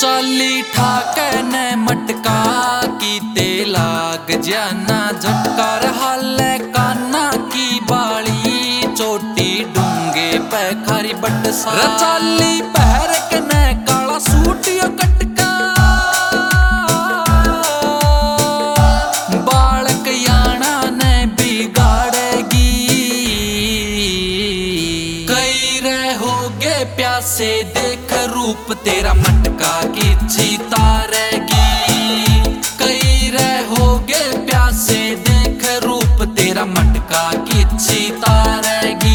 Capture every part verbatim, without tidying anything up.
चाली ठाके ने मटका की ते लाग जाना झटका हाले काना की बाली चोटी डूंगे पे खारी बट सा चाली पहर के ने काला सूट यो कटका बालक याना ने बिगाड़ेगी कई रह होगे प्यासे देख रूप तेरा मटका की तारेगी कई रह होगे प्यासे देख रूप तेरा मटका की तारेगी।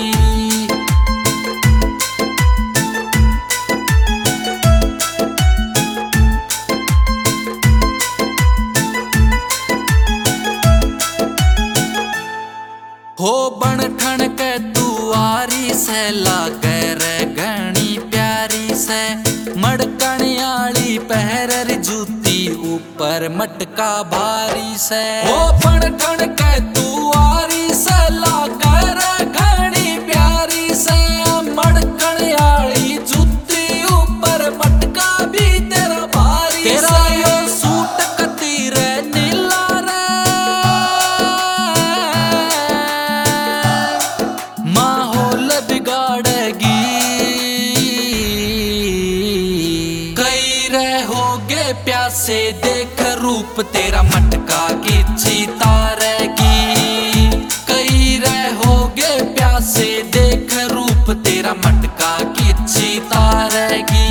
हो बन ठन के तू आरी से लागे रे घनी प्यारी से मड़कन आली पहर जूती ऊपर मटका भारी से हो बन ठन के तू आरी से लागे रे घनी प्यारी से मड़कन आली जूती ऊपर मटका भी तेरा भारी तेरा यो सूट कती रे नीला रे माहौल बिगाड़ेगी कई रह होगे प्यासे देख रूप तेरा मटका की तारेगी कई रह होगे प्यासे देख रूप तेरा मटका की तारेगी।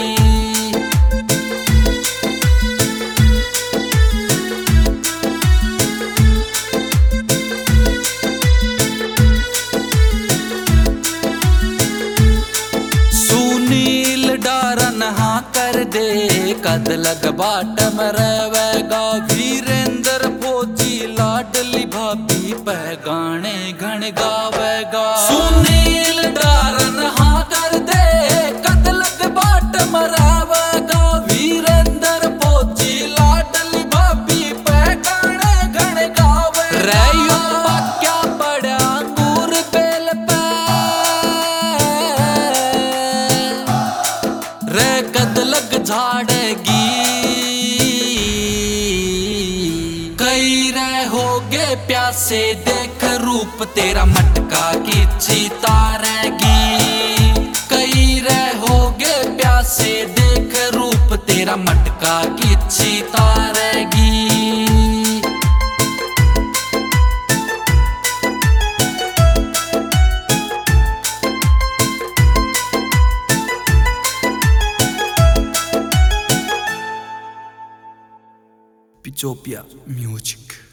सुनील डारन हाँ कर दे कद लग बाटम रहेगा वीरेंद्र फौजी लाडली भाभी पह गाने घन गावेगा सुनील डारन हाँ कर दे कद लग बाटम रहेगा वीरेंद्र फौजी लाडली भाभी पह गाने घन गावेगा रैयो क्या बड़ा अंगूर बेल पे रे कद लग झाड़ेगी कई रह होगे प्यासे देख रूप तेरा मटका की तारेगी कई रह होगे प्यासे देख रूप तेरा मटका की तारेगी। Pichopia Music.